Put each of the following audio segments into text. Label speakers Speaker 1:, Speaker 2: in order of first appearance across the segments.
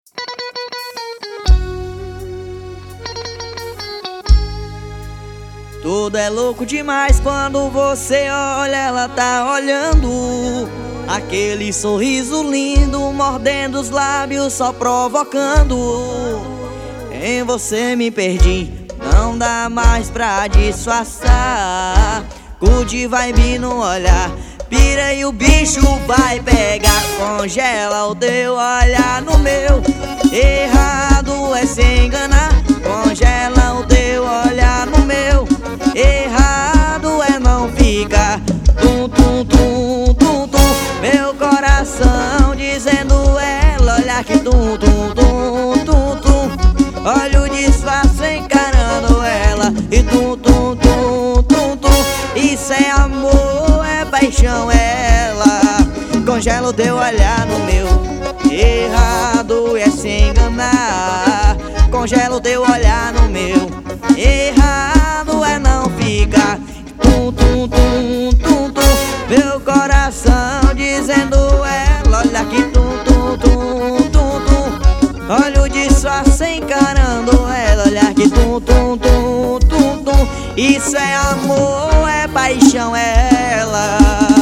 Speaker 1: Tudo é louco demais quando você olha, ela tá olhando. Aquele sorriso lindo, mordendo os lábios, só provocando. Em você me perdi, não dá mais pra disfarçar. Good vibe no olhar, pira e o bicho vai pegar. Congela o teu olhar no meu, errado é se enganar. Congela o teu olhar no meu, errado é não ficar. Tum, tum, tum, tum, tum. Meu coração dizendo ela, olha que tum, tum, tum, tum, tum. Olha o disfarce encarando ela e tum, tum, tum, tum, tum. Isso é amor, é paixão, ela. Congela o teu olhar no meu, errado é se enganar. Congela o teu olhar no meu, errado é não ficar. Tum, tum, tum, tum, tum. Meu coração dizendo ela, olha que tum, tum, tum, tum, tum. Olha o disfarce encarando ela, olha que tum, tum, tum, tum, tum. Isso é amor, é paixão, ela.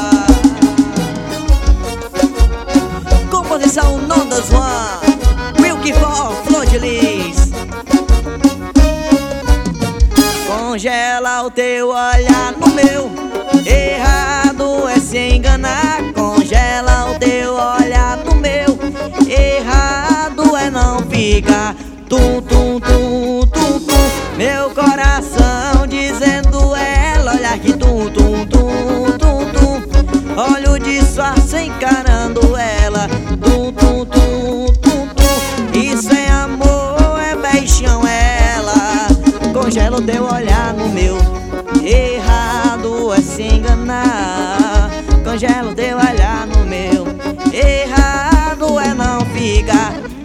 Speaker 1: Composição Nondas One, Milk for Flor de Lis. Congela o teu olhar no meu, errado é se enganar. Congela o teu olhar no meu, errado é não ficar. Tum, tum, tum, tum, tum. Meu coração dizendo ela, olha que tum, tum, tum, tum, tum. Olha o disfarce encarando ela, tum, tum, tum, tum, tum. Isso é amor, é paixão, ela. Congela o teu olhar no meu, errado é se enganar. Congela o teu olhar no meu, errado é não ficar.